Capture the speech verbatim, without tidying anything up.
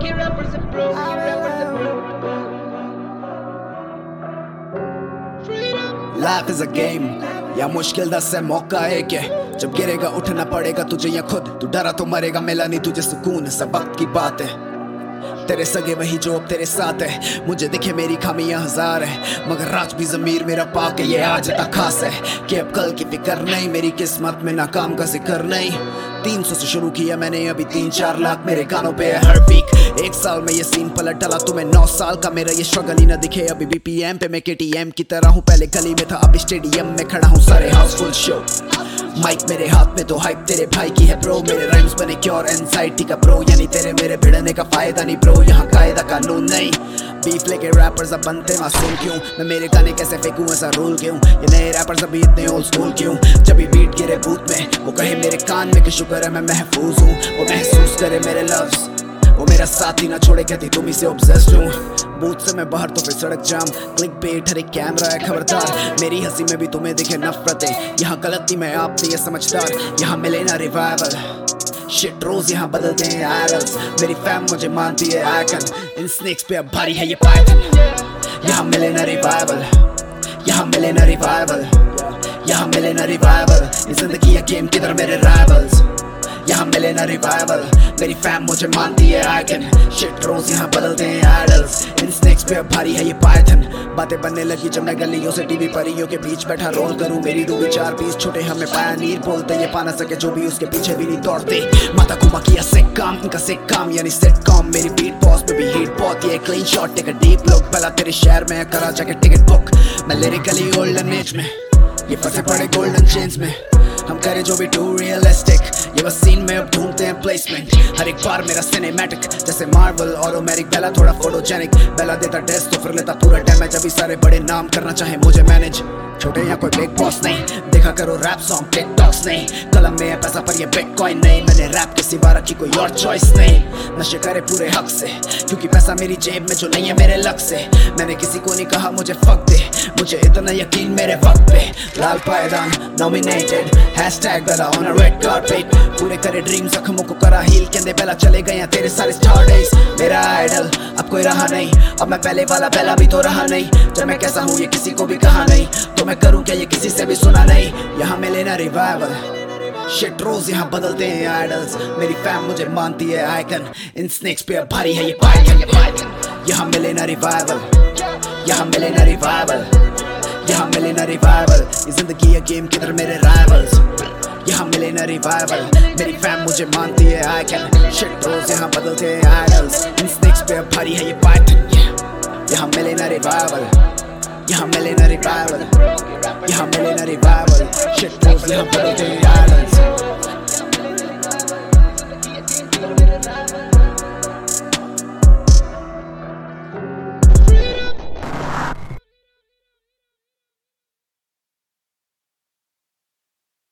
ये rappers are broke, ये rappers are broke. Life is a game, या मुश्किल दस है मौका एक है. जब गिरेगा उठना पड़ेगा तुझे या खुद. तू डरा तो मरेगा, मिला नहीं तुझे सुकून. सब वक्त की बात है. तेरे सगे वही जो अब तेरे साथ है. मुझे दिखे मेरी खामियां हजार है, मगर राज भी जमीर मेरा पाक है. ये आज तक खास है कि अब कल की फिक्र नहीं. मेरी किस्मत में नाकाम का जिक्र नहीं. तीन सौ से शुरू किया मैंने, अभी तीन चार लाख मेरे कानों पे है हर वीक. एक साल में ये सीन पलट डाला. तुम्हें नौ साल का मेरा ये स्ट्रगल ही ना दिखे. अभी भी पीएम पे मैं केटीएम की तरह हूँ. पहले गली में था, अब स्टेडियम में खड़ा हूँ. सारे हाउसफुल शो, माइक मेरे हाथ में तो हाइप तेरे भाई की है ब्रो. मेरे राइम्स बने क्योर एंजाइटी का ब्रो. यानी तेरे मेरे भिड़ने का फायदा नहीं ब्रो. यहाँ कायदा कानून नहीं. बीफ लेके रैपर्स अब बनते मासूम क्यों. मैं मेरे गाने कैसे फेंकूं, ऐसा रूल क्यों. ये नए रैपर्स अभी इतने ओल्ड स्कूल क्यों. जब भी बीट गिरे बूथ में वो कहे मेरे कान में कि शुक्र है मैं महफूज हूँ. वो महसूस करे मेरे लफ्ज, वो मेरा साथ ही ना छोड़े. कहती तुम ही से ऑब्सेस्ड हूँ. बूथ से मैं बाहर तो फिर सड़क जाम. क्लिक बेट हर एक कैमरा है खबरदार. मेरी हंसी में भी तुम्हें दिखे नफरतें. यहाँ गलती मैं आप नहीं है समझदार. यहाँ मिले ना रिवाइवल. शिट रोज यहाँ बदलते हैं आइडल्स. मेरी फैम मुझे मानती है आइकन. इन स्नेक्स पे अब भारी है ये पाइथन. यहाँ मिले ना रिवाइवल. यहाँ मिले ना रिवाइवल. यहाँ मिले ना रिवाइवल. ये जिंदगी है गेम, किधर मेरे राइवल्स. यहाँ मिले ना रिवाइवल. मेरी फैम मुझे मानती है आइकन. शिट रोज यहाँ बदलते हैं आइडल्स. इन स्नेक्स पे अब भारी है ये पाइथन. बातें बनने लगी जब मैं गलियों से टीवी परियों के बीच बैठा रोल करूं. मेरी डूबी चार पीस छोटे हमें पायनीर बोलते. ये पा ना सके जो भी उसके पीछे भी नहीं दौड़ते. माता कुमा किया सिक काम, इनका सिक काम यानी सिट कॉम. मेरी बीट बॉस पे भी हीट बहुत. ये clean shot take a deep look. पहला तेरे शहर में करा जाके टिकट बुक. मैं लिरिकली गोल्डन एज में, ये फंसे पड़े गोल्डन चेन्स में. हम करे जो भी टू रियलिस्टिक. ये बस सीन में अब ढूंढते हैं प्लेसमेंट. हर एक बार मेरा सिनेमैटिक जैसे मार्वल ऑटोमेटिक. बेला थोड़ा फोटोजेनिक, बेला देता टेस्ट तो फिर लेता पूरा डैमेज. अभी सारे बड़े नाम करना चाहे मुझे मैनेज. छोटे या कोई बिग बॉस नहीं. देखा करो रैप सॉन्ग टिकटॉक्स नहीं. कलम में है पैसा पर ये बिटकॉइन नहीं. मैंने रैप के सिवा रखी कोई और चॉइस नहीं. नशे करे पूरे हक से, क्योंकि पैसा मेरी जेब में जो नहीं है मेरे लक से. मैंने किसी को नहीं कहा मुझे फक दे. मुझे इतना यकीन मेरे वक्त पे. लाल पायदान nominated, hashtag Bella on a red carpet. पूरे करे ड्रीम जख्मों को करा हील. कहते बेला चले गए तेरे सारे स्टार डेज. मेरा आइडल अब कोई रहा नहीं. अब मैं पहले वाला बेला भी तो रहा नहीं. जब मैं कैसा हूँ ये किसी को भी कहा नहीं. तो मैं करूँ क्या ये किसी से भी सुना नहीं. यहाँ मिले ना रिवाइवल. शिट रोज यहाँ बदलते हैं आइडल्स. मेरी फैम मुझे मानती है आइकन. इन स्नेक्स पे अब भारी है ये पाइथन. यहाँ मिले ना रिवाइवल. यहाँ मिले ना रिवाइवल. यहाँ मिले ना रिवाइवल. ये जिंदगी है गेम, किधर मेरे राइवल्स. यहाँ मिले ना रिवाइवल. मेरी फैम मुझे मानती है आइकन. शिट रोज यहाँ बदलते हैं आइडल्स. इन स्नेक्स पे अब भारी है ये पाइथन. यहाँ मिले ना रिवाइवल. यहाँ मिले ना रिवाइवल. यहाँ मिले ना रिवाइवल. शिट रोज यहाँ बदलते हैं आइडल्स.